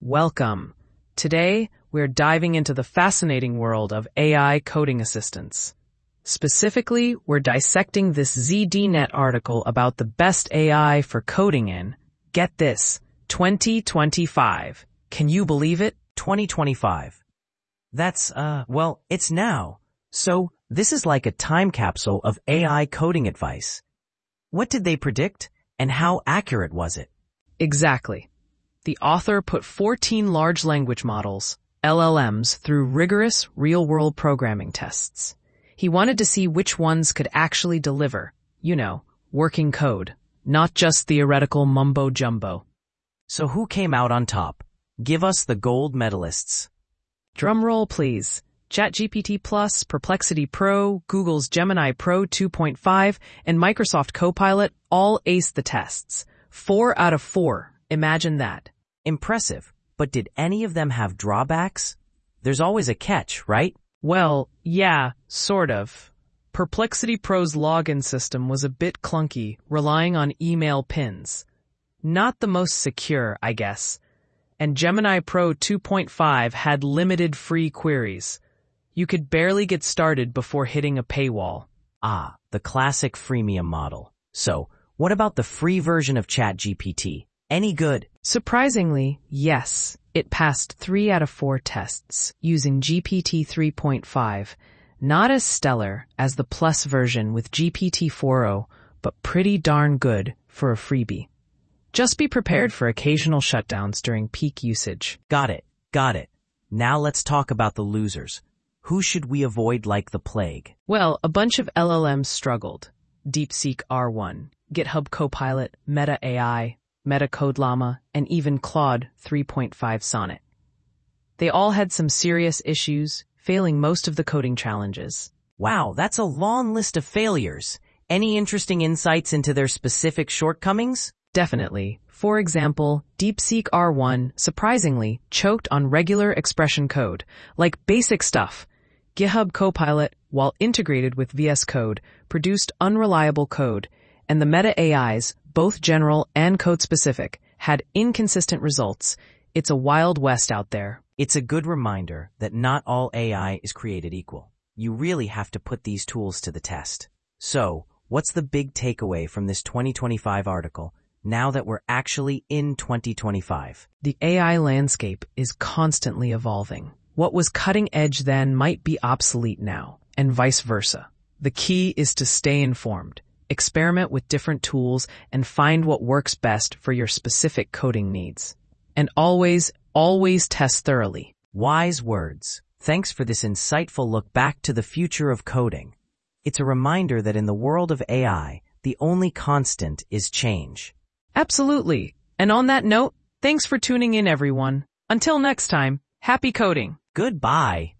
Welcome. Today, we're diving into the fascinating world of AI coding assistants. Specifically, we're dissecting this ZDNet article about the best AI for coding in, get this, 2025. Can you believe it? 2025. That's, it's now. So, this is like a time capsule of AI coding advice. What did they predict, and how accurate was it? Exactly. The author put 14 large language models, LLMs, through rigorous real-world programming tests. He wanted to see which ones could actually deliver, working code, not just theoretical mumbo-jumbo. So who came out on top? Give us the gold medalists. Drumroll, please. ChatGPT Plus, Perplexity Pro, Google's Gemini Pro 2.5, and Microsoft Copilot all aced the tests. 4 out of 4. Imagine that. Impressive. But did any of them have drawbacks? There's always a catch, right? Well, yeah, sort of. Perplexity Pro's login system was a bit clunky, relying on email pins. Not the most secure, I guess. And Gemini Pro 2.5 had limited free queries. You could barely get started before hitting a paywall. Ah, the classic freemium model. So, what about the free version of ChatGPT? Any good? Surprisingly, yes. It passed 3 out of 4 tests using GPT 3.5. Not as stellar as the Plus version with GPT 4o, but pretty darn good for a freebie. Just be prepared for occasional shutdowns during peak usage. Got it. Now let's talk about the losers. Who should we avoid like the plague? Well, a bunch of LLMs struggled. DeepSeek R1, GitHub Copilot, Meta AI, Meta CodeLlama, and even Claude 3.5 Sonnet. They all had some serious issues, failing most of the coding challenges. Wow, that's a long list of failures. Any interesting insights into their specific shortcomings? Definitely. For example, DeepSeek R1 surprisingly choked on regular expression code, like basic stuff. GitHub Copilot, while integrated with VS Code, produced unreliable code, and the Meta AIs, both general and code-specific, had inconsistent results. It's a wild west out there. It's a good reminder that not all AI is created equal. You really have to put these tools to the test. So, what's the big takeaway from this 2025 article, now that we're actually in 2025? The AI landscape is constantly evolving. What was cutting edge then might be obsolete now, and vice versa. The key is to stay informed. Experiment with different tools and find what works best for your specific coding needs. And always test thoroughly. Wise words. Thanks for this insightful look back to the future of coding. It's a reminder that in the world of AI, the only constant is change. Absolutely. And on that note, thanks for tuning in, everyone. Until next time, happy coding. Goodbye.